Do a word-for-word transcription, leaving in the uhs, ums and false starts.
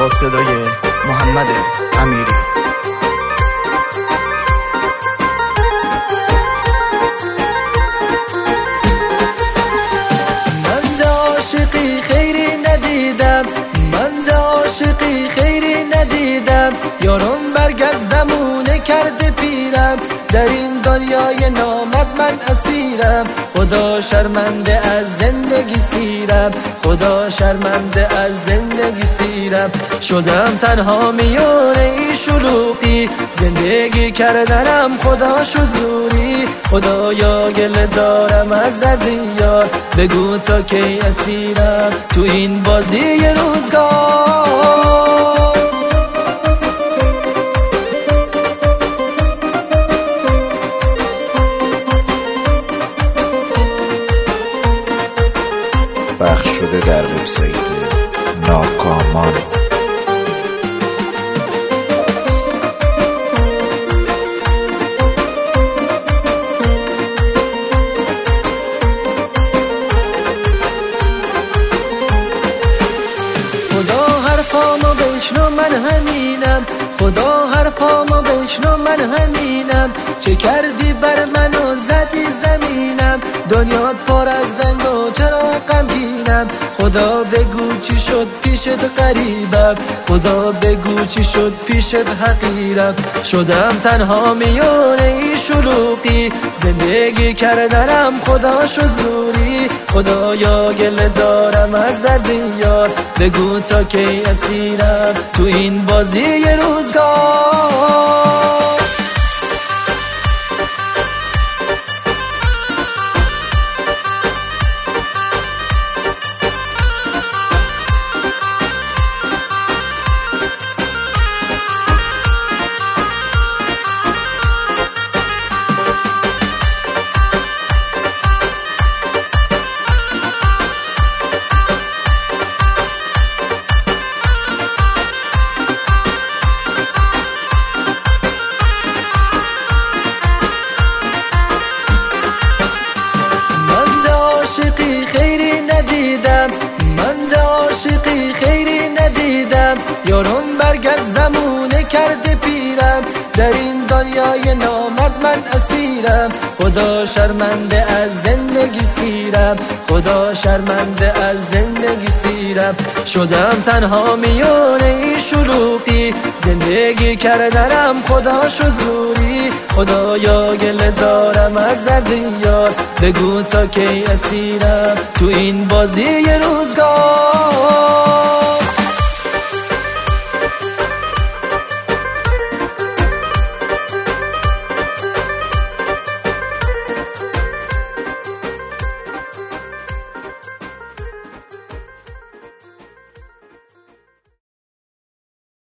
با صدای محمد امیری. من ز عاشقی خیری ندیدم، من ز عاشقی خیری ندیدم، یارم برگرد زمونه کرده پیرم، در این دنیای نامرد من اسیرم، خدا شرمنده از زندگی سیرم، خدا شرمنده از زندگی سیرم، شدم تنها میونه ای شلوغی، زندگی کردنم خدا شزوری، خدایا گله دارم از درد یار، بگو تا کی اسیرم تو این بازی روزگار. پخش شده در وبسایت ناکامان. خدا حرفامو بشنو من همینم، خدا حرفامو بشنو من همینم، چه کردی بر من و زدی زمینم، دنیات پر از رنگ و چرا غمگینم، خدا بگو چی شد پیشت غریبم، خدا بگو چی شد پیشت حقیرم، شدم تنها میونه ای شلوغی، زندگی کردنم خدا شزوری، خدایا گله دارم از درد یار، بگو تا کی اسیرم تو این بازی روزگار. خیری ندیدم، من ز عاشقی خیری ندیدم، یارم برگرد زمونه کرده پیرم، در این دنیای نامرد من اسیرم، خدا شرمنده از زندگی سیرم، خدا شرمنده از زندگی سیرم، شدم تنها میونه ای شلوغی، زندگی کردنم خدا شزوری، خدایا گله دارم از درد یار، بگو تا کی اسیرم تو این بازی روزگار.